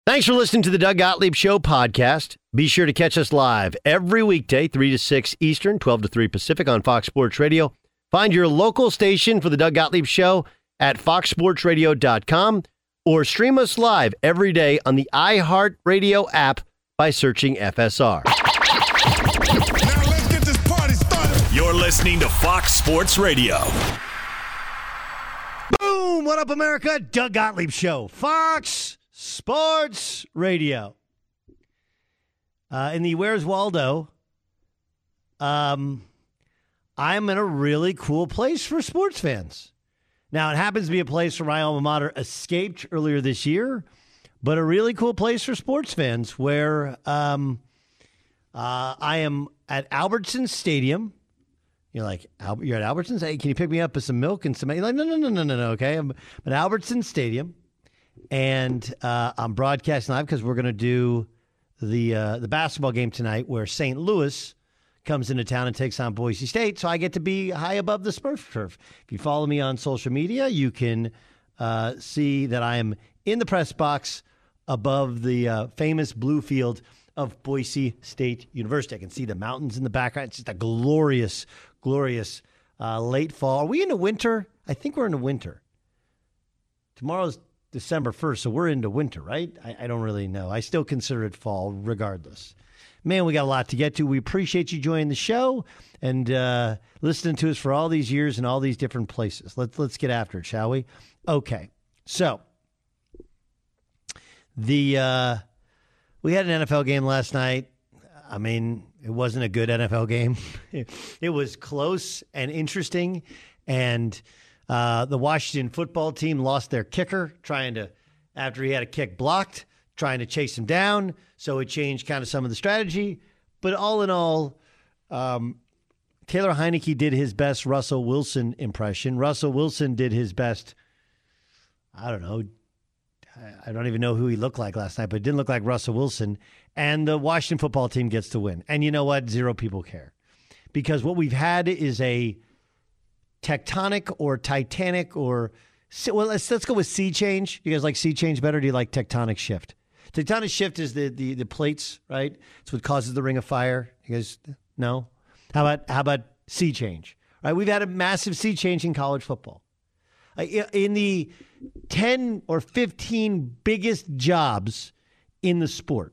Thanks for listening to the Doug Gottlieb Show podcast. Be sure to catch us live every weekday, 3 to 6 Eastern, 12 to 3 Pacific on Fox Sports Radio. Find your local station for the Doug Gottlieb Show at foxsportsradio.com or stream us live every day on the iHeartRadio app by searching FSR. Now let's get this party started. You're listening to Fox Sports Radio. Boom! What up, America? Doug Gottlieb Show, Fox Sports Radio. In the Where's Waldo, I'm in a really cool place for sports fans. Now, it happens to be a place where my alma mater escaped earlier this year, but a really cool place for sports fans where I am at Albertsons Stadium. You're like, you're at Albertsons? Hey, can you pick me up with some milk and some... You're like, no, okay. I'm at Albertsons Stadium, and I'm broadcasting live because we're going to do the basketball game tonight where St. Louis comes into town and takes on Boise State, so I get to be high above the Smurf turf. If you follow me on social media, you can see that I am in the press box above the famous blue field of Boise State University. I can see the mountains in the background. It's just a glorious, glorious late fall. Are we into winter? I think we're into winter. Tomorrow's December 1st, so we're into winter, right? I don't really know. I still consider it fall regardless. Man, we got a lot to get to. We appreciate you joining the show and listening to us for all these years in all these different places. Let's get after it, shall we? Okay. So we had an NFL game last night. I mean, it wasn't a good NFL game. It was close and interesting, and the Washington football team lost their kicker after he had a kick blocked, trying to chase him down. So it changed kind of some of the strategy. But all in all, Taylor Heineke did his best Russell Wilson impression. Russell Wilson did his best, I don't know, I don't even know who he looked like last night, but it didn't look like Russell Wilson. And the Washington football team gets to win. And you know what? Zero people care. Because what we've had is a tectonic or titanic or, well, let's go with sea change. You guys like sea change better? Or do you like tectonic shift? Tectonic shift is the plates, right? It's what causes the ring of fire. You guys know? How about sea change? Right? We've had a massive sea change in college football. In the 10 or 15 biggest jobs in the sport,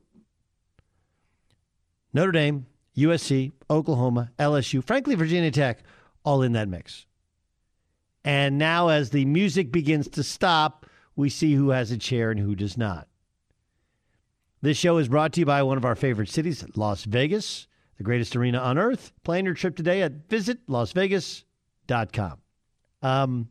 Notre Dame, USC, Oklahoma, LSU, frankly, Virginia Tech, all in that mix. And now as the music begins to stop, we see who has a chair and who does not. This show is brought to you by one of our favorite cities, Las Vegas, the greatest arena on earth. Plan your trip today at visitlasvegas.com.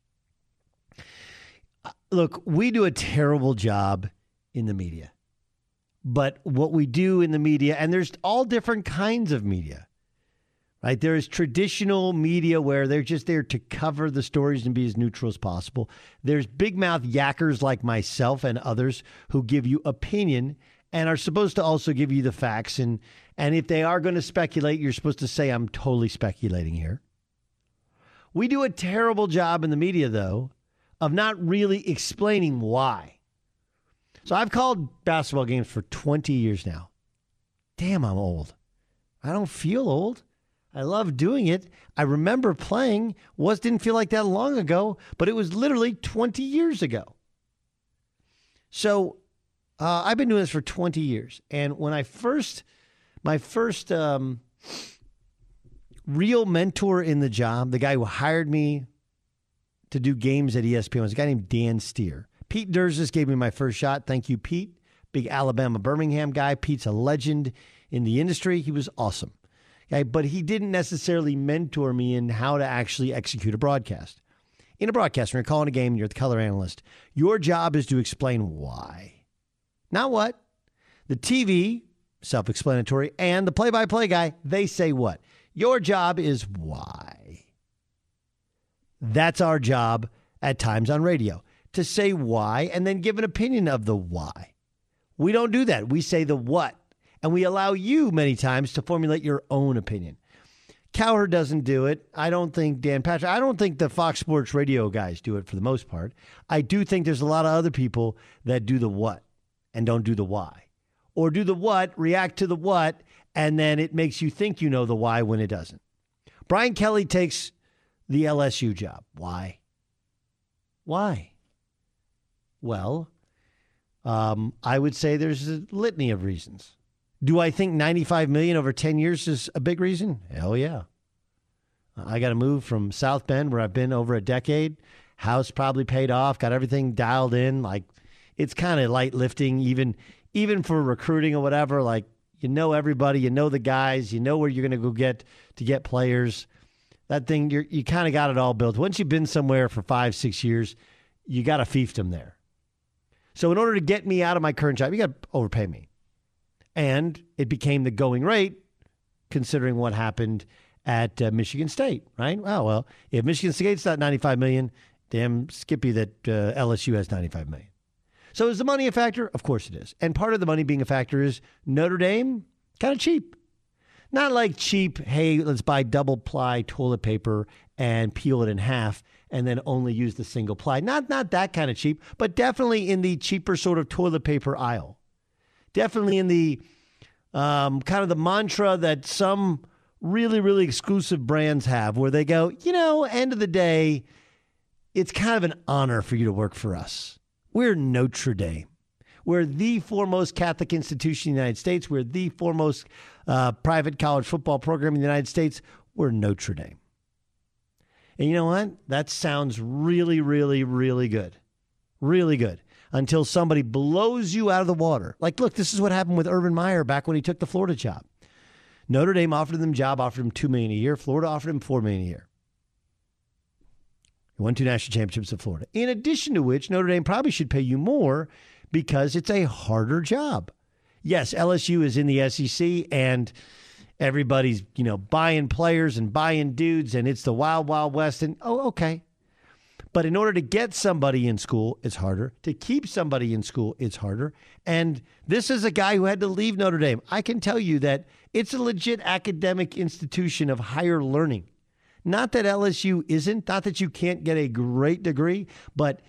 Look, we do a terrible job in the media. But what we do in the media, and there's all different kinds of media, right? There is traditional media where they're just there to cover the stories and be as neutral as possible. There's big mouth yackers like myself and others who give you opinion and are supposed to also give you the facts. And if they are going to speculate, you're supposed to say, I'm totally speculating here. We do a terrible job in the media, though, of not really explaining why. So I've called basketball games for 20 years now. Damn, I'm old. I don't feel old. I love doing it. I remember playing. Didn't feel like that long ago, but it was literally 20 years ago. So I've been doing this for 20 years. And when my first real mentor in the job, the guy who hired me to do games at ESPN, was a guy named Dan Steer. Pete Durzis gave me my first shot. Thank you, Pete. Big Alabama Birmingham guy. Pete's a legend in the industry. He was awesome. Okay, but he didn't necessarily mentor me in how to actually execute a broadcast. In a broadcast, when you're calling a game and you're the color analyst, your job is to explain why. Not what. The TV, self-explanatory, and the play-by-play guy, they say what. Your job is why. That's our job at times on radio, to say why and then give an opinion of the why. We don't do that. We say the what, and we allow you many times to formulate your own opinion. Cowherd doesn't do it. I don't think Dan Patrick, I don't think the Fox Sports Radio guys do it for the most part. I do think there's a lot of other people that do the what. and don't do the why. Or do the what, react to the what, and then it makes you think you know the why when it doesn't. Brian Kelly takes the LSU job. Why? Why? Well, I would say there's a litany of reasons. Do I think $95 million over 10 years is a big reason? Hell yeah. I got to move from South Bend, where I've been over a decade. House probably paid off, got everything dialed in. Like, it's kind of light lifting, even for recruiting or whatever. Like, you know everybody, you know the guys, you know where you're going to go get players. That thing, you kind of got it all built. Once you've been somewhere for 5-6 years, you got a fiefdom there. So in order to get me out of my current job, you got to overpay me. And it became the going rate, considering what happened at Michigan State, right? Oh, well, if Michigan State's not $95 million, damn skippy that LSU has $95 million. So is the money a factor? Of course it is. And part of the money being a factor is Notre Dame, kind of cheap. Not like cheap, hey, let's buy double ply toilet paper and peel it in half and then only use the single ply. Not that kind of cheap, but definitely in the cheaper sort of toilet paper aisle. Definitely in the kind of the mantra that some really, really exclusive brands have, where they go, end of the day, it's kind of an honor for you to work for us. We're Notre Dame. We're the foremost Catholic institution in the United States. We're the foremost private college football program in the United States. We're Notre Dame. And you know what? That sounds really, really, really good. Really good. Until somebody blows you out of the water. Like, look, this is what happened with Urban Meyer back when he took the Florida job. Notre Dame offered him $2 million a year. Florida offered him $4 million a year. He won 2 national championships at Florida. In addition to which, Notre Dame probably should pay you more because it's a harder job. Yes, LSU is in the SEC and everybody's, buying players and buying dudes and it's the wild, wild west. And, okay. But in order to get somebody in school, it's harder. To keep somebody in school, it's harder. And this is a guy who had to leave Notre Dame. I can tell you that it's a legit academic institution of higher learning. Not that LSU isn't, not that you can't get a great degree, but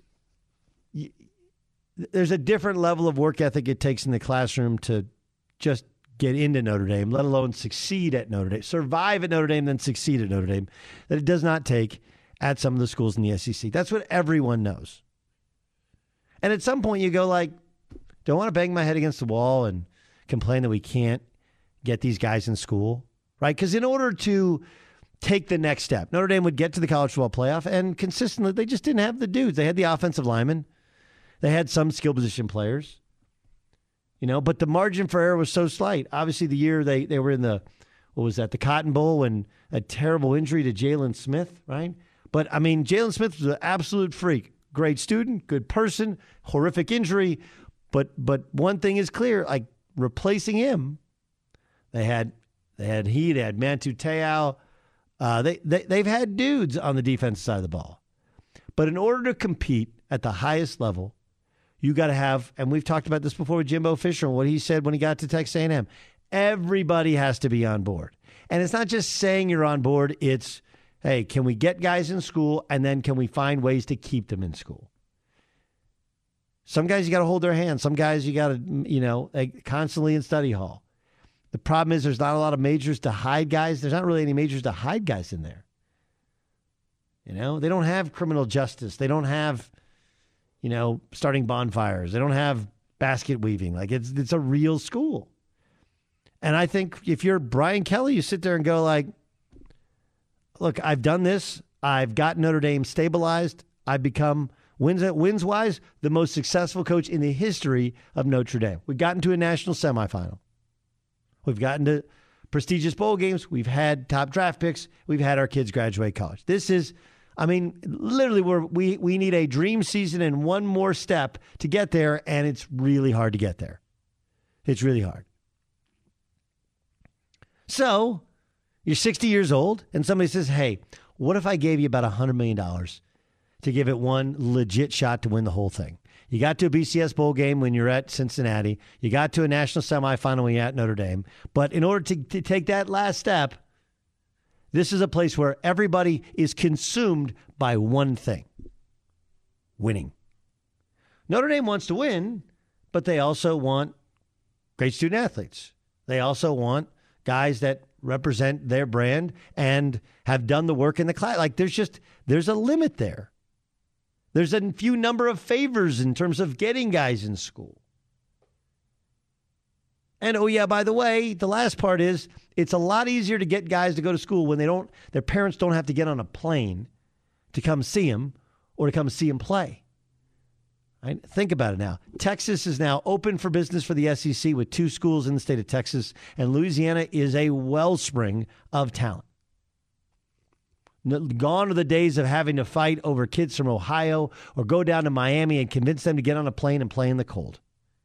there's a different level of work ethic it takes in the classroom to just get into Notre Dame, let alone succeed at Notre Dame, survive at Notre Dame, then succeed at Notre Dame, that it does not take at some of the schools in the SEC. That's what everyone knows. And at some point you go like, don't want to bang my head against the wall and complain that we can't get these guys in school, right? Because in order to take the next step, Notre Dame would get to the college football playoff, and consistently they just didn't have the dudes. They had the offensive linemen. They had some skill position players, but the margin for error was so slight. Obviously, the year they were in the Cotton Bowl, and a terrible injury to Jalen Smith, right? But, Jalen Smith was an absolute freak. Great student, good person, horrific injury. But one thing is clear, like replacing him, they had Mantu Te'o. They've had dudes on the defensive side of the ball. But in order to compete at the highest level, you got to have, and we've talked about this before with Jimbo Fisher and what he said when he got to Texas A&M, everybody has to be on board. And it's not just saying you're on board, it's, hey, can we get guys in school, and then can we find ways to keep them in school? Some guys you got to hold their hand. Some guys you got to, constantly in study hall. The problem is there's not a lot of majors to hide guys. There's not really any majors to hide guys in there. They don't have criminal justice. They don't have, starting bonfires. They don't have basket weaving. Like it's a real school. And I think if you're Brian Kelly, you sit there and go like, look, I've done this. I've got Notre Dame stabilized. I've become, wins-wise, the most successful coach in the history of Notre Dame. We've gotten to a national semifinal. We've gotten to prestigious bowl games. We've had top draft picks. We've had our kids graduate college. This is, literally we need a dream season and one more step to get there, and it's really hard to get there. It's really hard. So you're 60 years old, and somebody says, hey, what if I gave you about $100 million to give it one legit shot to win the whole thing? You got to a BCS bowl game when you're at Cincinnati. You got to a national semifinal when you're at Notre Dame. But in order to take that last step, this is a place where everybody is consumed by one thing: winning. Notre Dame wants to win, but they also want great student athletes. They also want guys that represent their brand and have done the work in the class. Like there's a limit there. There's a few number of favors in terms of getting guys in school. And oh yeah, by the way, the last part is it's a lot easier to get guys to go to school when their parents don't have to get on a plane to come see them or to come see them play. Right? Think about it now. Texas is now open for business for the SEC with 2 schools in the state of Texas, and Louisiana is a wellspring of talent. Gone are the days of having to fight over kids from Ohio or go down to Miami and convince them to get on a plane and play in the cold.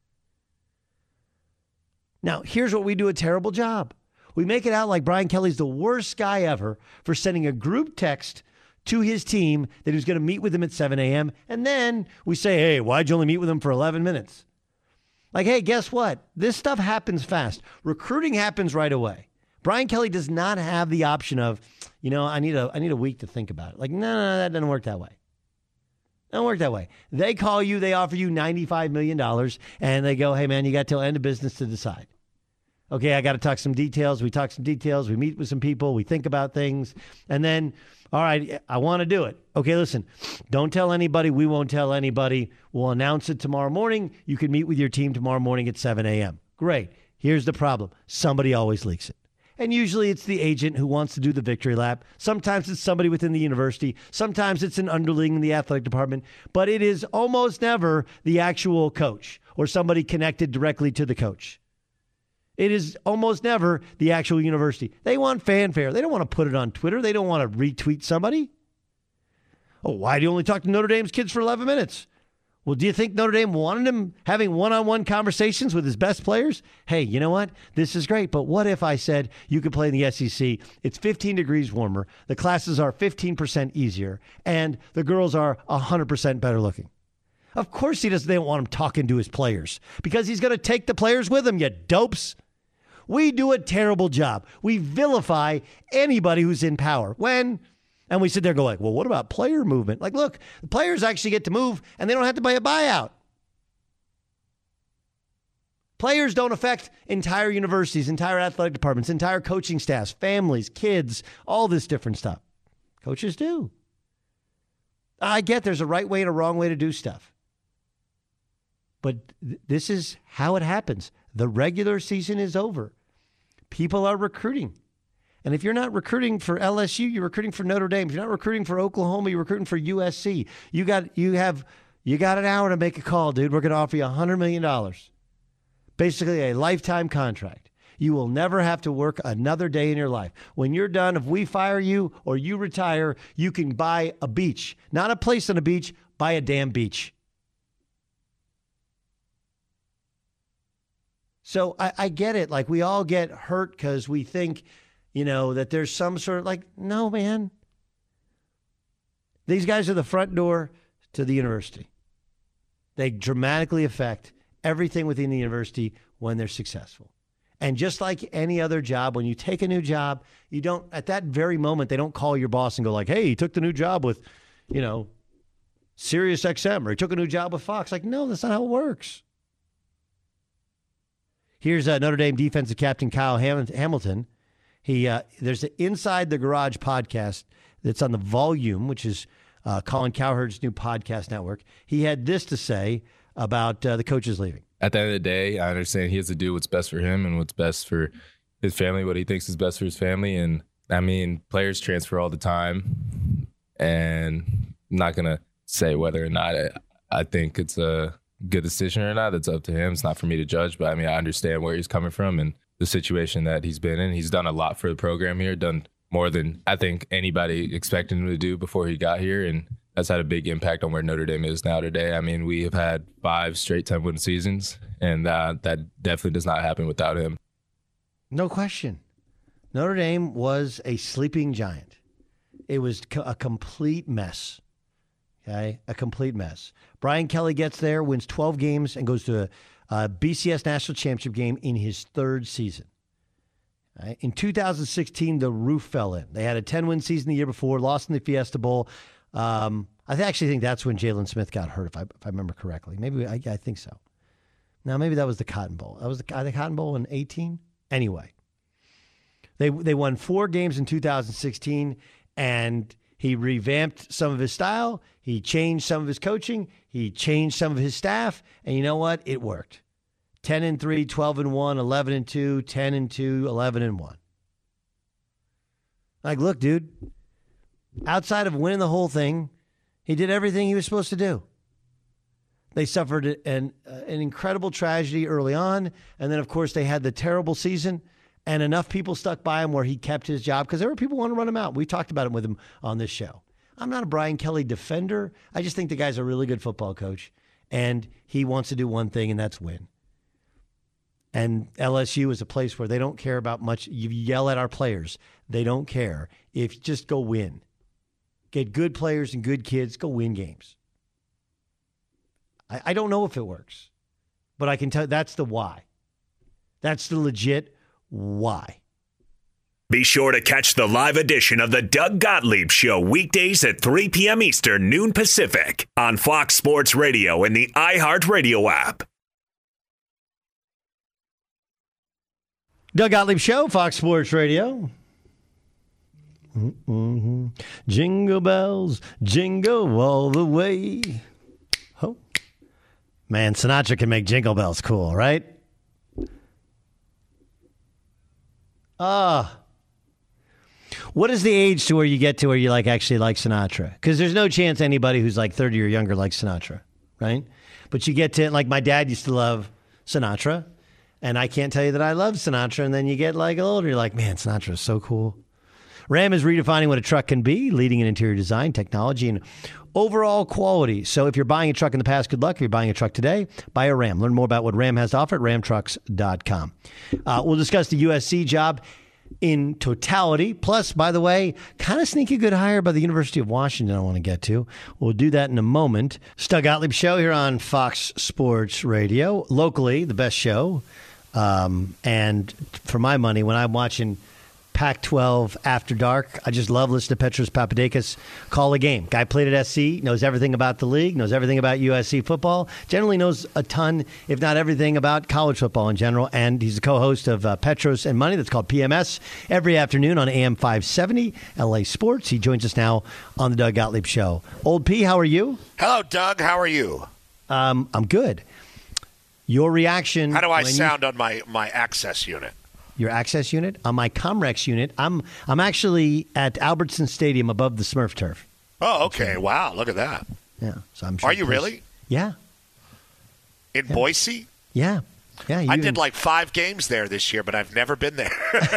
Now, here's what we do a terrible job. We make it out like Brian Kelly's the worst guy ever for sending a group text to his team that he was going to meet with them at 7 a.m. And then we say, hey, why'd you only meet with them for 11 minutes? Like, hey, guess what? This stuff happens fast. Recruiting happens right away. Brian Kelly does not have the option of, I need a week to think about it. Like, no, that doesn't work that way. Don't work that way. They call you, they offer you $95 million, and they go, hey, man, you got till end of business to decide. Okay, I got to talk some details. We talk some details. We meet with some people. We think about things. And then, all right, I want to do it. Okay, listen, don't tell anybody. We won't tell anybody. We'll announce it tomorrow morning. You can meet with your team tomorrow morning at 7 a.m. Great. Here's the problem. Somebody always leaks it. And usually it's the agent who wants to do the victory lap. Sometimes it's somebody within the university. Sometimes it's an underling in the athletic department. But it is almost never the actual coach or somebody connected directly to the coach. It is almost never the actual university. They want fanfare. They don't want to put it on Twitter. They don't want to retweet somebody. Oh, why do you only talk to Notre Dame's kids for 11 minutes? Well, do you think Notre Dame wanted him having one-on-one conversations with his best players? Hey, you know what? This is great, but what if I said you could play in the SEC? It's 15 degrees warmer. The classes are 15% easier, and the girls are 100% better looking. Of course they don't want him talking to his players because he's going to take the players with him, you dopes. We do a terrible job. We vilify anybody who's in power. And we sit there and go like, well, what about player movement? Like, look, the players actually get to move and they don't have to buy a buyout. Players don't affect entire universities, entire athletic departments, entire coaching staffs, families, kids, all this different stuff. Coaches do. I get there's a right way and a wrong way to do stuff. But this is how it happens. The regular season is over. People are recruiting. And if you're not recruiting for LSU, you're recruiting for Notre Dame. If you're not recruiting for Oklahoma, you're recruiting for USC. You got an hour to make a call, dude. We're going to offer you $100 million. Basically a lifetime contract. You will never have to work another day in your life. When you're done, if we fire you or you retire, you can buy a beach. Not a place on a beach, buy a damn beach. So I get it. Like, we all get hurt because we think, that there's some sort of no, man. These guys are the front door to the university. They dramatically affect everything within the university when they're successful. And just like any other job, when you take a new job, you don't, at that very moment, they don't call your boss and go like, hey, he took the new job with, Sirius XM, or he took a new job with Fox. Like, no, that's not how it works. Here's Notre Dame defensive captain Kyle Hamilton. There's an Inside the Garage podcast that's on the Volume, which is Colin Cowherd's new podcast network. He had this to say about the coaches leaving. At the end of the day, I understand he has to do what's best for him and what's best for his family, what he thinks is best for his family. And, players transfer all the time. And I'm not going to say whether or not I think it's a good decision or not. That's up to him. It's not for me to judge. But, I understand where he's coming from and the situation that he's been in. He's done a lot for the program here, done more than I think anybody expected him to do before he got here. And that's had a big impact on where Notre Dame is now today. We have had 5 straight 10-win seasons, and that definitely does not happen without him. No question. Notre Dame was a sleeping giant. It was a complete mess. Okay, a complete mess. Brian Kelly gets there, wins 12 games, and goes to a BCS National Championship game in his 3rd season. Right? In 2016, the roof fell in. They had a 10-win season the year before, lost in the Fiesta Bowl. I actually think that's when Jalen Smith got hurt, if I remember correctly. Maybe I think so. Now, maybe that was the Cotton Bowl. That was the Cotton Bowl in 18? Anyway, they won 4 games in 2016, and he revamped some of his style. He changed some of his coaching. He changed some of his staff. And you know what? It worked. 10-3, 12-1, 11-2, 10-2, 11-1. Like, look, dude, outside of winning the whole thing, he did everything he was supposed to do. They suffered an incredible tragedy early on, and then, of course, they had the terrible season, and enough people stuck by him where he kept his job because there were people who wanted to run him out. We talked about it with him on this show. I'm not a Brian Kelly defender. I just think the guy's a really good football coach, and he wants to do one thing, and that's win. And LSU is a place where they don't care about much. You yell at our players. They don't care. If you just go win. Get good players and good kids. Go win games. I don't know if it works, but I can tell that's the why. That's the legit why. Be sure to catch the live edition of the Doug Gottlieb Show weekdays at 3 p.m. Eastern, noon Pacific on Fox Sports Radio and the iHeartRadio app. Doug Gottlieb Show, Fox Sports Radio. Mm-hmm. Jingle bells, jingle all the way. Oh. Man, Sinatra can make jingle bells cool, right? What is the age to where you get to where you actually like Sinatra? Because there's no chance anybody who's 30 or younger likes Sinatra, right? But you get to, my dad used to love Sinatra, and I can't tell you that I love Sinatra, and then you get a little older, you're like, man, Sinatra is so cool. Ram is redefining what a truck can be, leading in interior design, technology, and overall quality. So if you're buying a truck in the past, good luck. If you're buying a truck today, buy a Ram. Learn more about what Ram has to offer at ramtrucks.com. We'll discuss the USC job in totality. Plus, by the way, kind of sneaky good hire by the University of Washington I want to get to. We'll do that in a moment. Doug Gottlieb Show here on Fox Sports Radio. Locally, the best show. And for my money, when I'm watching Pac-12 After Dark, I just love listening to Petros Papadakis call a game. Guy played at SC, knows everything about the league, knows everything about USC football, generally knows a ton, if not everything, about college football in general, and he's the co-host of Petros and Money, that's called PMS, every afternoon on AM 570, LA Sports. He joins us now on the Doug Gottlieb Show. Old P, how are you? Hello, Doug. How are you? I'm good. Your reaction... How do I sound on my access unit? Your access unit? On my Comrex unit, I'm actually at Albertson Stadium above the Smurf turf. Oh, okay. Wow, look at that. Yeah. So I'm sure. Are you really? Yeah. In Boise? Yeah. Yeah. I did 5 games there this year, but I've never been there.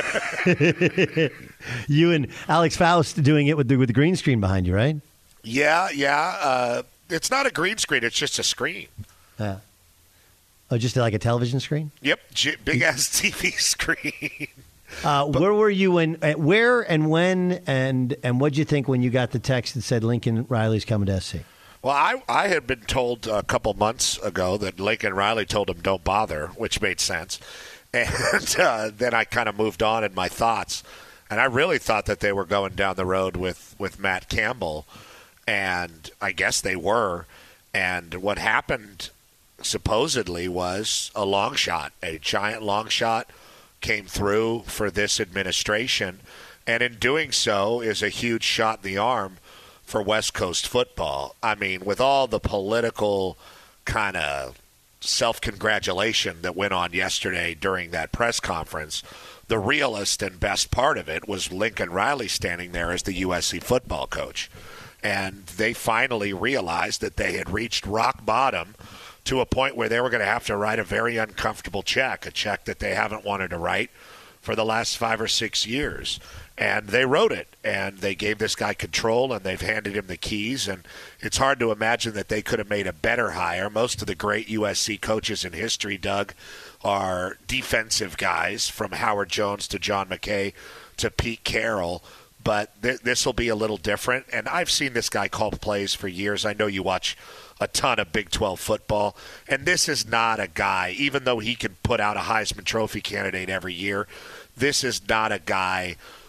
You and Alex Faust doing it with the green screen behind you, right? Yeah. It's not a green screen. It's just a screen. Yeah. Oh, just like a television screen? Yep, big-ass TV screen. Where were you where and when and what'd you think when you got the text that said Lincoln Riley's coming to SC? Well, I had been told a couple months ago that Lincoln Riley told him don't bother, which made sense. And then I kind of moved on in my thoughts. And I really thought that they were going down the road with Matt Campbell, and I guess they were. And what happened supposedly was a long shot, a giant long shot came through for this administration, and in doing so is a huge shot in the arm for West Coast football. I mean, with all the political kind of self-congratulation that went on yesterday during that press conference, the realest and best part of it was Lincoln Riley standing there as the USC football coach. And they finally realized that they had reached rock bottom to a point where they were going to have to write a very uncomfortable check, a check that they haven't wanted to write for the last 5 or 6 years. And they wrote it, and they gave this guy control, and they've handed him the keys. And it's hard to imagine that they could have made a better hire. Most of the great USC coaches in history, Doug, are defensive guys, from Howard Jones to John McKay to Pete Carroll. But this will be a little different. And I've seen this guy call plays for years. I know you watch a ton of Big 12 football. And this is not a guy, even though he can put out a Heisman Trophy candidate every year, this is not a guy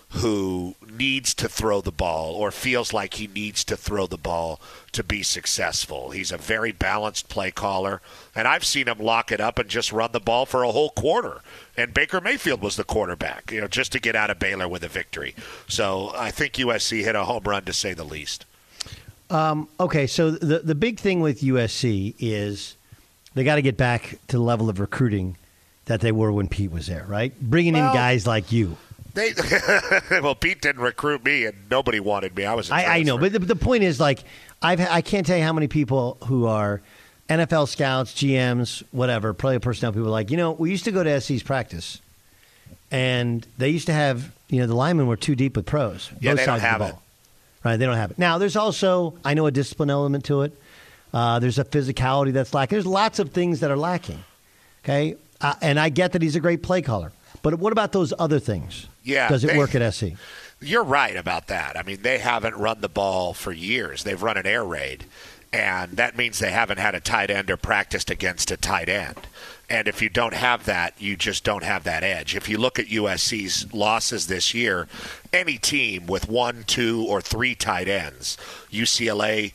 who needs to throw the ball or feels like he needs to throw the ball to be successful. He's a very balanced play caller, and I've seen him lock it up and just run the ball for a whole quarter. And Baker Mayfield was the quarterback, just to get out of Baylor with a victory. So I think USC hit a home run, to say the least. Okay, so the big thing with USC is they got to get back to the level of recruiting that they were when Pete was there, right? Bringing in guys like you. Well, Pete didn't recruit me, and nobody wanted me. I was. I know, but the point is, like, I can't tell you how many people who are NFL scouts, GMs, whatever, player personnel people, like, we used to go to SC's practice, and they used to have, the linemen were too deep with pros. Yeah, both they don't sides of the have ball. it. Right, they don't have it. Now, there's also, I know, a discipline element to it. There's a physicality that's lacking. There's lots of things that are lacking. Okay, and I get that he's a great play caller, but what about those other things? Yeah, does it work at SC? You're right about that. I mean, they haven't run the ball for years. They've run an air raid, and that means they haven't had a tight end or practiced against a tight end. And if you don't have that, you just don't have that edge. If you look at USC's losses this year, any team with 1, 2, or 3 tight ends, UCLA,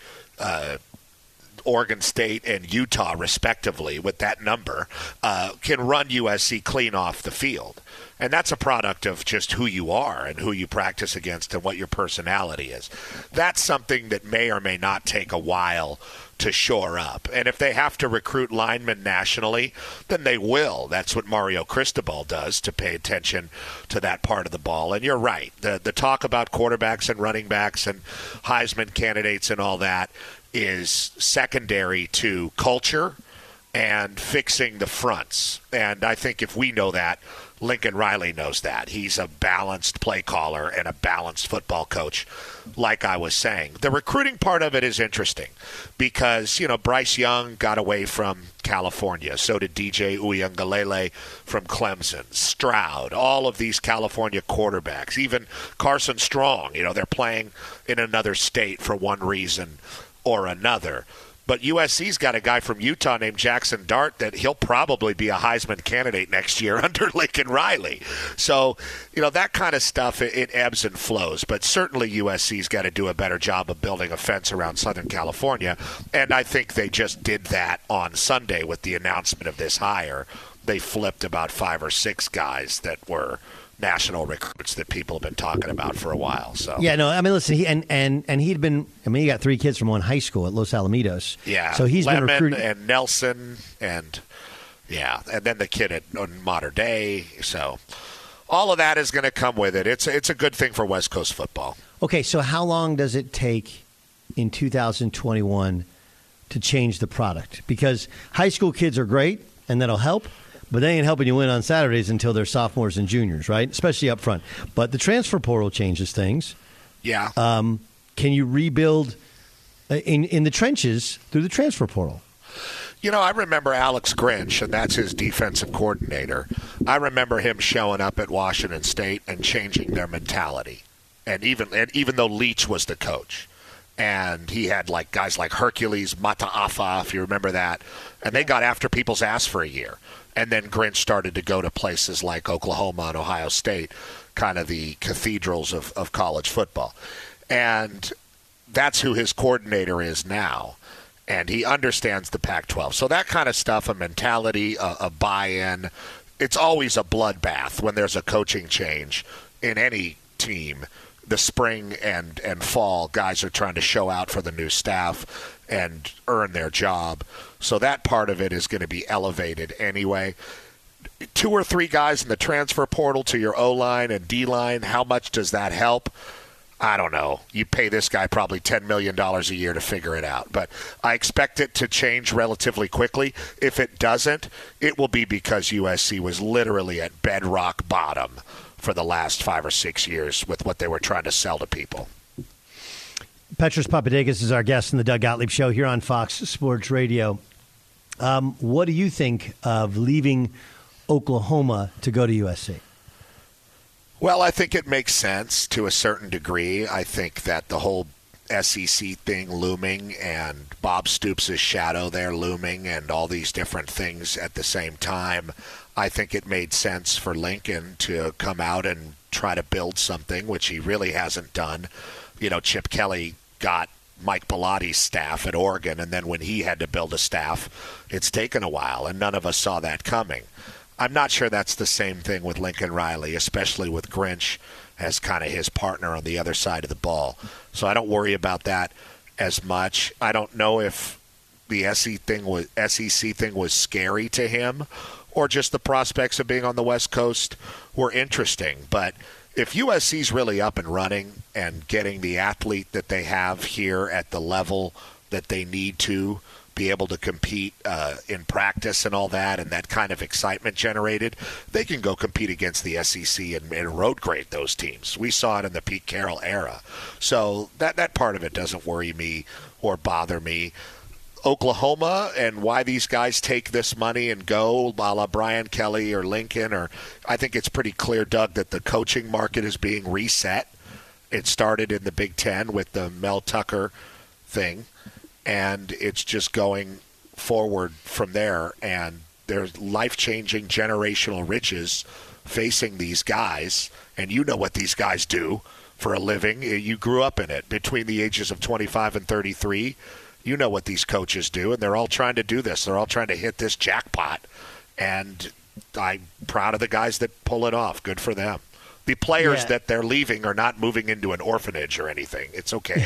Oregon State, and Utah, respectively, with that number, can run USC clean off the field. And that's a product of just who you are and who you practice against and what your personality is. That's something that may or may not take a while to shore up. And if they have to recruit linemen nationally, then they will. That's what Mario Cristobal does, to pay attention to that part of the ball. And you're right. The talk about quarterbacks and running backs and Heisman candidates and all that is secondary to culture and fixing the fronts. And I think if we know that, Lincoln Riley knows that. He's a balanced play caller and a balanced football coach, like I was saying. The recruiting part of it is interesting because, Bryce Young got away from California. So did DJ Uiagalelei from Clemson, Stroud, all of these California quarterbacks, even Carson Strong. They're playing in another state for one reason or another. But USC's got a guy from Utah named Jackson Dart that he'll probably be a Heisman candidate next year under Lincoln Riley. So, that kind of stuff, it ebbs and flows. But certainly USC's got to do a better job of building a fence around Southern California. And I think they just did that on Sunday with the announcement of this hire. They flipped about 5 or 6 guys that were national recruits that people have been talking about for a while. So yeah, no, I mean, listen, he he'd been. I mean, he got 3 kids from one high school at Los Alamitos. Yeah, so he's Lemon been recruiting and Nelson and then the kid at Mater Dei. So all of that is going to come with it. It's a good thing for West Coast football. Okay, so how long does it take in 2021 to change the product? Because high school kids are great, and that'll help. But they ain't helping you win on Saturdays until they're sophomores and juniors, right? Especially up front. But the transfer portal changes things. Yeah. Can you rebuild in the trenches through the transfer portal? I remember Alex Grinch, and that's his defensive coordinator. I remember him showing up at Washington State and changing their mentality. And even though Leach was the coach. And he had guys like Hercules Mataafa, if you remember that. And they got after people's ass for a year. And then Grinch started to go to places like Oklahoma and Ohio State, kind of the cathedrals of college football. And that's who his coordinator is now. And he understands the Pac-12. So that kind of stuff, a mentality, a buy-in, it's always a bloodbath when there's a coaching change in any team. The spring and fall, guys are trying to show out for the new staff and earn their job. So that part of it is going to be elevated anyway. 2 or 3 guys in the transfer portal to your O-line and D-line, how much does that help? I don't know. You pay this guy probably $10 million a year to figure it out. But I expect it to change relatively quickly. If it doesn't, it will be because USC was literally at bedrock bottom for the last 5 or 6 years with what they were trying to sell to people. Petros Papadakis is our guest in the Doug Gottlieb Show here on Fox Sports Radio. What do you think of leaving Oklahoma to go to USC? Well, I think it makes sense to a certain degree. I think that the whole SEC thing looming and Bob Stoops' shadow there looming and all these different things at the same time, I think it made sense for Lincoln to come out and try to build something, which he really hasn't done. You know, Chip Kelly got Mike Belotti's staff at Oregon, and then when he had to build a staff, it's taken a while, and none of us saw that coming. I'm not sure that's the same thing with Lincoln Riley, especially with Grinch as kind of his partner on the other side of the ball. So I don't worry about that as much. I don't know if the SEC thing was scary to him or just the prospects of being on the West Coast were interesting. But if USC's really up and running and getting the athlete that they have here at the level that they need to be able to compete in practice and all that, and that kind of excitement generated, they can go compete against the SEC and road grade those teams. We saw it in the Pete Carroll era. So that part of it doesn't worry me or bother me. Oklahoma and why these guys take this money and go, a la Brian Kelly or Lincoln, or I think it's pretty clear, Doug, that the coaching market is being reset. It started in the Big Ten with the Mel Tucker thing, and it's just going forward from there. And there's life-changing generational riches facing these guys, and you know what these guys do for a living. You grew up in it. Between the ages of 25 and 33, you know what these coaches do, and they're all trying to do this. They're all trying to hit this jackpot, and I'm proud of the guys that pull it off. Good for them. The players that they're leaving are not moving into an orphanage or anything. It's okay.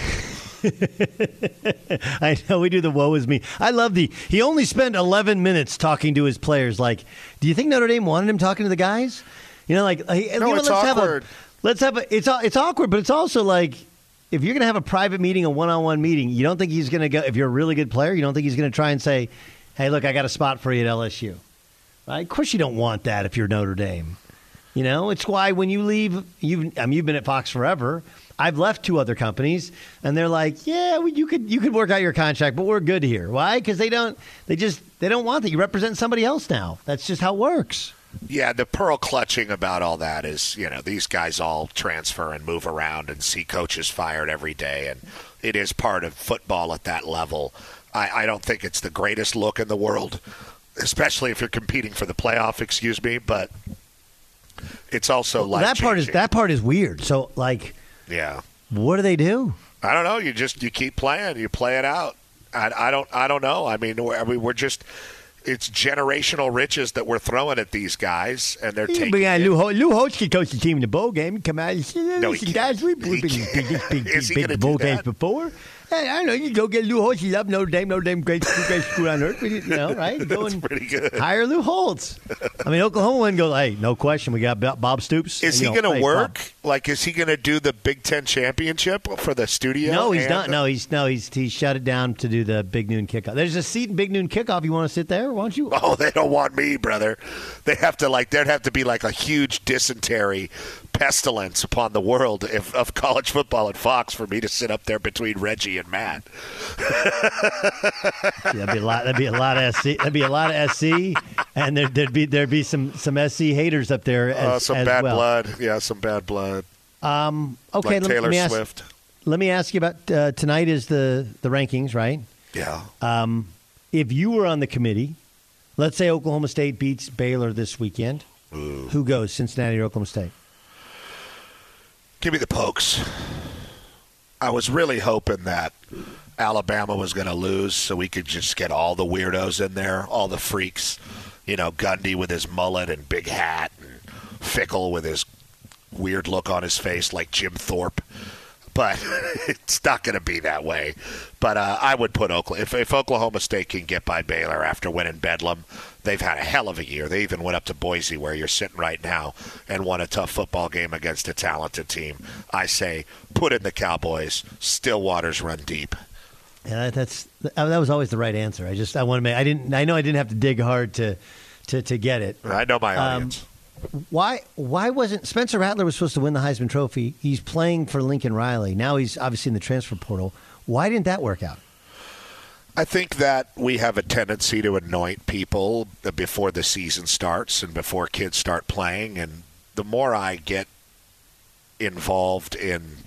I know we do the woe is me. I love he only spent 11 minutes talking to his players. Like, do you think Notre Dame wanted him talking to the guys? You know, like, it's awkward. It's awkward, but it's also like, if you're going to have a private meeting, a one-on-one meeting, you don't think he's going to go, if you're a really good player, you don't think he's going to try and say, hey, look, I got a spot for you at LSU. Right? Of course you don't want that if you're Notre Dame. You know, it's why when you leave, you've been at Fox forever. I've left 2 other companies, and they're like, yeah, you could work out your contract, but we're good here. Why? Because they don't want that. You represent somebody else now. That's just how it works. Yeah, the pearl clutching about all that is, you know, these guys all transfer and move around and see coaches fired every day, and it is part of football at that level. I don't think it's the greatest look in the world, especially if you're competing for the playoff, but it's also life-changing. That part is weird. So, like, yeah, what do they do? I don't know. You keep playing. You play it out. I don't know. I mean, we're just. It's generational riches that we're throwing at these guys, and they're taking it. Lou Holtz can coach the team in the bowl game. Come out and say, no, he guys, we've been big bowl games before. Hey, I don't know. You go get Lou Holtz. You love Notre Dame, great school on earth. You know, right? That's pretty good. Hire Lou Holtz. I mean, Oklahoma wouldn't go, hey, no question. We got Bob Stoops. Is he going to work? Bob. Like, is he going to do the Big Ten championship for the studio? No, he's not. No, he's shut it down to do the Big Noon kickoff. There's a seat in Big Noon kickoff. You want to sit there? Why don't you? Oh, they don't want me, brother. There'd have to be like a huge dysentery pestilence upon the world of college football at Fox for me to sit up there between Reggie and Matt. That'd be a lot of SC. That'd be a lot of SC, and there'd be some SC haters up there. Some bad blood. Yeah, some bad blood. Okay, like Taylor Swift. Let me ask you about tonight. Is the rankings, right? Yeah. If you were on the committee, let's say Oklahoma State beats Baylor this weekend, who goes? Cincinnati or Oklahoma State? Give me the Pokes. I was really hoping that Alabama was going to lose so we could just get all the weirdos in there, all the freaks. You know, Gundy with his mullet and big hat, and Fickle with his weird look on his face like Jim Thorpe. But it's not going to be that way. But I would put Oklahoma. If Oklahoma State can get by Baylor after winning Bedlam, they've had a hell of a year. They even went up to Boise, where you're sitting right now, and won a tough football game against a talented team. I say put in the Cowboys. Stillwater's run deep. Yeah, that was always the right answer. I want to make. I know I didn't have to dig hard to get it. I know my audience. Why wasn't Spencer Rattler was supposed to win the Heisman Trophy? He's playing for Lincoln Riley. Now he's obviously in the transfer portal. Why didn't that work out? I think that we have a tendency to anoint people before the season starts and before kids start playing. And the more I get involved in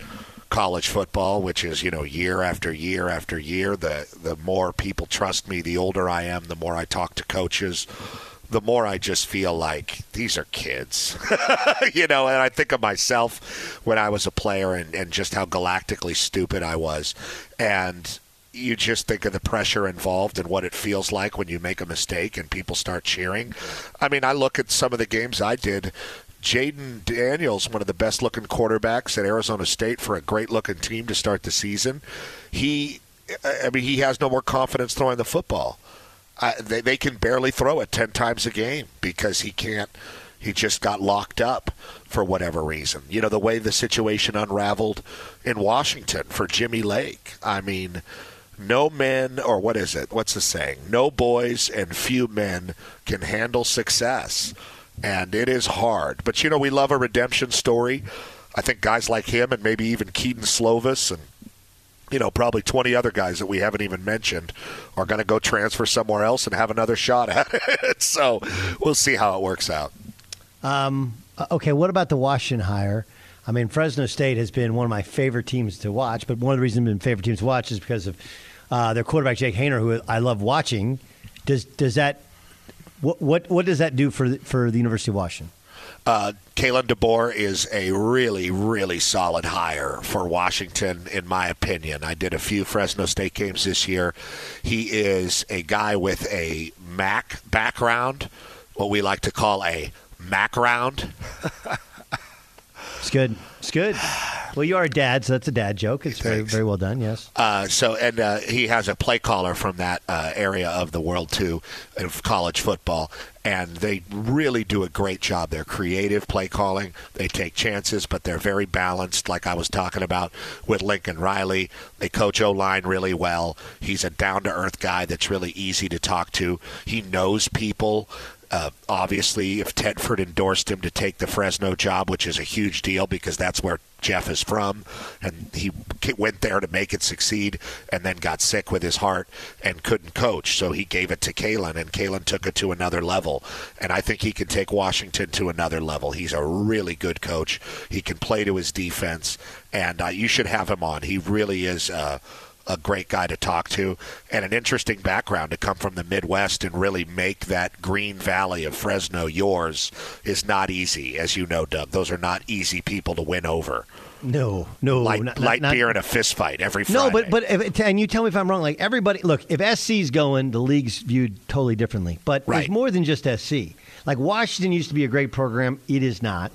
college football, which is, year after year after year. The more people trust me, the older I am, the more I talk to coaches, the more I just feel like these are kids. And I think of myself when I was a player and just how galactically stupid I was. And you just think of the pressure involved and what it feels like when you make a mistake and people start cheering. I mean, I look at some of the games I did. Jaden Daniels, one of the best-looking quarterbacks at Arizona State for a great-looking team to start the season. He has no more confidence throwing the football. They can barely throw it 10 times a game because he can't. He just got locked up for whatever reason. The way the situation unraveled in Washington for Jimmy Lake. I mean, no men, or what is it? What's the saying? No boys and few men can handle success. And it is hard. But, we love a redemption story. I think guys like him and maybe even Keaton Slovis and, probably 20 other guys that we haven't even mentioned are going to go transfer somewhere else and have another shot at it. So we'll see how it works out. Okay, what about the Washington hire? I mean, Fresno State has been one of my favorite teams to watch, but one of the reasons they've been favorite teams to watch is because of their quarterback, Jake Haener, who I love watching. Does that what does that do for the University of Washington? Kalen DeBoer is a really, really solid hire for Washington, in my opinion. I did a few Fresno State games this year. He is a guy with a MAC background, what we like to call a MAC round. It's good. It's good. Well, you are a dad, so that's a dad joke. It's very, very well done, yes. He has a play caller from that area of the world, too, of college football, and they really do a great job. They're creative play calling. They take chances, but they're very balanced, like I was talking about with Lincoln Riley. They coach O-line really well. He's a down-to-earth guy that's really easy to talk to. He knows people. Obviously, if Tedford endorsed him to take the Fresno job, which is a huge deal because that's where Jeff is from, and he went there to make it succeed and then got sick with his heart and couldn't coach, so he gave it to Kalen, and Kalen took it to another level. And I think he can take Washington to another level. He's a really good coach. He can play to his defense, and you should have him on. He really is a great guy to talk to, and an interesting background to come from the Midwest and really make that Green Valley of Fresno yours is not easy, as you know, Doug. Those are not easy people to win over. No. Light beer in a fist fight every Friday. No, but and you tell me if I'm wrong. Like everybody, look, if SC's going, the league's viewed totally differently. But right. There's more than just SC. Like Washington used to be a great program. It is not.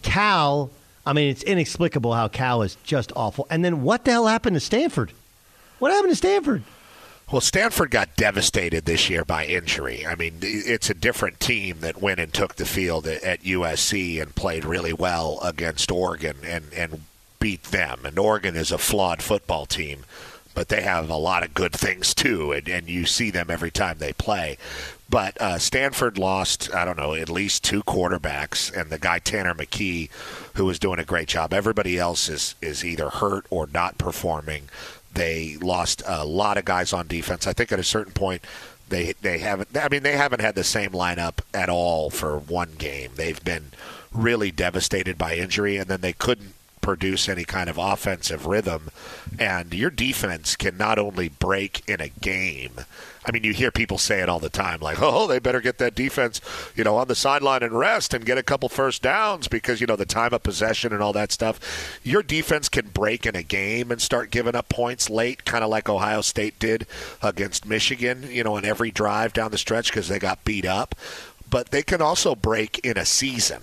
Cal, I mean, it's inexplicable how Cal is just awful. And then what the hell happened to Stanford? What happened to Stanford? Well, Stanford got devastated this year by injury. I mean, it's a different team that went and took the field at USC and played really well against Oregon and beat them. And Oregon is a flawed football team, but they have a lot of good things too, and you see them every time they play. But Stanford lost, I don't know, at least two quarterbacks, and the guy Tanner McKee, who was doing a great job. Everybody else is either hurt or not performing. They lost a lot of guys on defense. I think at a certain point they haven't had the same lineup at all for one game. They've been really devastated by injury, and then they couldn't produce any kind of offensive rhythm. And your defense can not only break in a game. I mean, you hear people say it all the time, like, oh, they better get that defense, on the sideline and rest and get a couple first downs because, the time of possession and all that stuff. Your defense can break in a game and start giving up points late, kind of like Ohio State did against Michigan, in every drive down the stretch because they got beat up. But they can also break in a season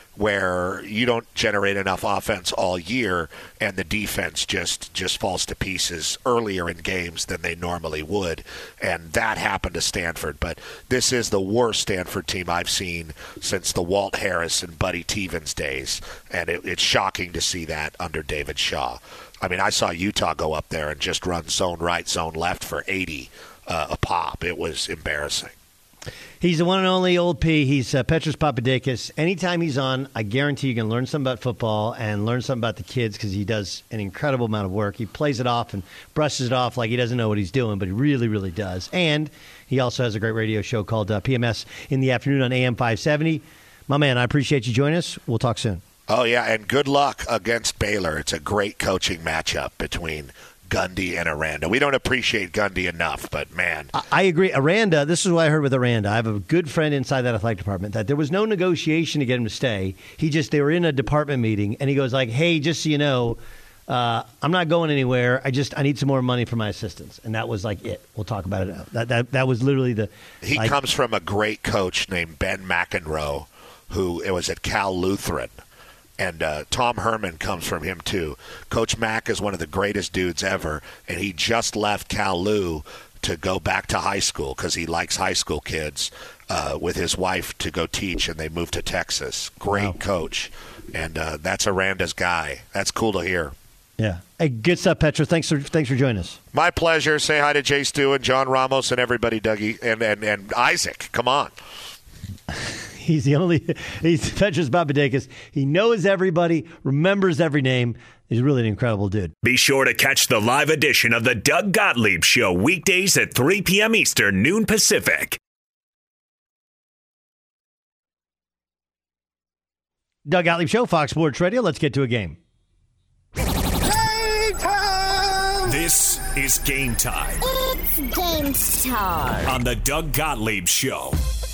where you don't generate enough offense all year and the defense just falls to pieces earlier in games than they normally would. And that happened to Stanford. But this is the worst Stanford team I've seen since the Walt Harris and Buddy Tevens days. And it's shocking to see that under David Shaw. I mean, I saw Utah go up there and just run zone right, zone left for 80 a pop. It was embarrassing. He's the one and only Old P. He's Petros Papadakis. Anytime he's on, I guarantee you can learn something about football and learn something about the kids because he does an incredible amount of work. He plays it off and brushes it off like he doesn't know what he's doing, but he really, really does. And he also has a great radio show called PMS in the afternoon on AM 570. My man, I appreciate you joining us. We'll talk soon. Oh, yeah, and good luck against Baylor. It's a great coaching matchup between Gundy and Aranda. We don't appreciate Gundy enough, but man. I agree. Aranda, this is what I heard with Aranda. I have a good friend inside that athletic department that there was no negotiation to get him to stay. They were in a department meeting, and he goes like, hey, just so you know, I'm not going anywhere. I need some more money for my assistants. And that was like it. We'll talk about it now. That was literally He comes from a great coach named Ben McEnroe, who it was at Cal Lutheran. And Tom Herman comes from him, too. Coach Mack is one of the greatest dudes ever, and he just left Cal Lu to go back to high school because he likes high school kids with his wife to go teach, and they moved to Texas. Great coach. And that's Aranda's guy. That's cool to hear. Yeah. Hey, good stuff, Petra. Thanks for joining us. My pleasure. Say hi to Jay Stu and John Ramos and everybody, Dougie, and Isaac. Come on. He's Petra's Papadakis. He knows everybody, remembers every name. He's really an incredible dude. Be sure to catch the live edition of the Doug Gottlieb Show weekdays at 3 p.m. Eastern, noon Pacific. Doug Gottlieb Show, Fox Sports Radio. Let's get to a game. This is Game Time. It's game time. On the Doug Gottlieb Show.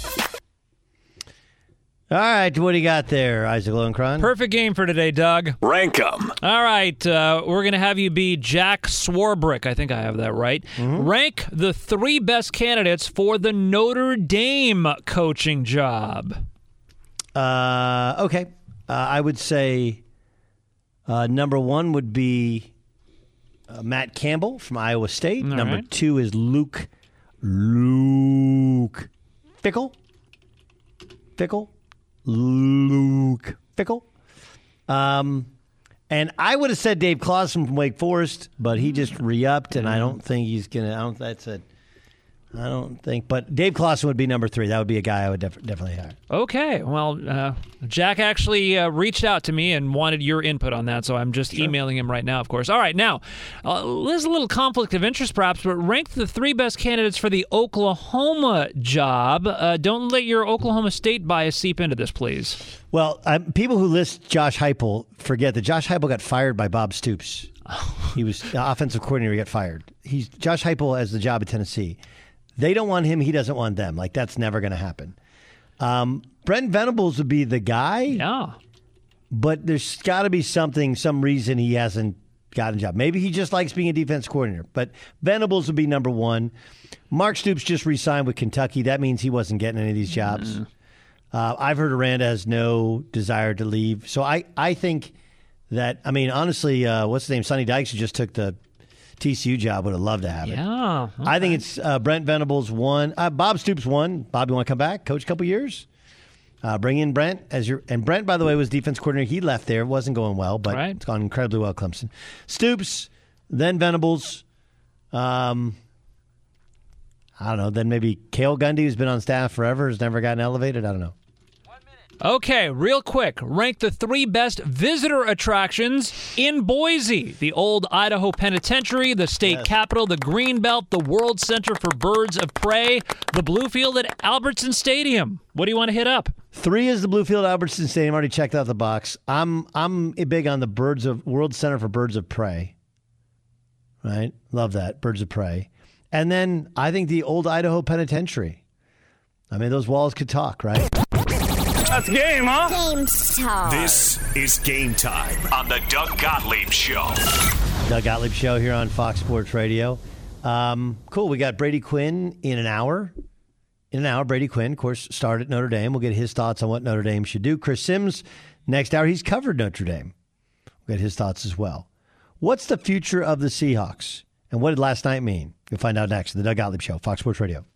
All right, what do you got there, Isaac Lowenkron? Perfect game for today, Doug. Rank 'em. All right, we're going to have you be Jack Swarbrick. I think I have that right. Mm-hmm. Rank the 3 best candidates for the Notre Dame coaching job. Okay. I would say number 1 would be Matt Campbell from Iowa State. All Number right. 2 is Luke Fickell. Luke Fickell. And I would have said Dave Clawson from Wake Forest, but he just re-upped, and I don't think he's going to. I don't think. But Dave Clawson would be number 3. That would be a guy I would definitely hire. Okay. Well, Jack actually reached out to me and wanted your input on that, so I'm just emailing him right now, of course. All right. Now, there's a little conflict of interest, perhaps, but rank the 3 best candidates for the Oklahoma job. Don't let your Oklahoma State bias seep into this, please. Well, people who list Josh Heupel forget that Josh Heupel got fired by Bob Stoops. He was the offensive coordinator. He got fired. Josh Heupel has the job at Tennessee. They don't want him. He doesn't want them. Like, that's never going to happen. Brent Venables would be the guy. Yeah. But there's got to be some reason he hasn't gotten a job. Maybe he just likes being a defense coordinator. But Venables would be number 1. Mark Stoops just re-signed with Kentucky. That means he wasn't getting any of these jobs. I've heard Aranda has no desire to leave. So I think that, honestly, what's his name? Sonny Dykes, who just took the TCU job, would have loved to have it. Yeah. Okay. I think it's Brent Venables 1. Bob Stoops 1. Bob, you want to come back? Coach a couple years? Bring in Brent and Brent, by the way, was defense coordinator. He left there. It wasn't going well, but It's gone incredibly well at Clemson. Stoops, then Venables. I don't know. Then maybe Cale Gundy, who's been on staff forever, has never gotten elevated. I don't know. Okay, real quick. Rank the 3 best visitor attractions in Boise. The old Idaho Penitentiary, the state capitol, the Greenbelt, the World Center for Birds of Prey, the Bluefield at Albertson Stadium. What do you want to hit up? 3 is the Bluefield Albertson Stadium. Already checked out the box. I'm big on the World Center for Birds of Prey. Right? Love that. Birds of Prey. And then I think the old Idaho Penitentiary. Those walls could talk, right? That's game, huh? Game time. This is Game Time on the Doug Gottlieb Show. Doug Gottlieb Show here on Fox Sports Radio. Cool. We got Brady Quinn in an hour. Brady Quinn, of course, started at Notre Dame. We'll get his thoughts on what Notre Dame should do. Chris Sims, next hour, he's covered Notre Dame. We'll get his thoughts as well. What's the future of the Seahawks? And what did last night mean? You'll find out next. The Doug Gottlieb Show, Fox Sports Radio.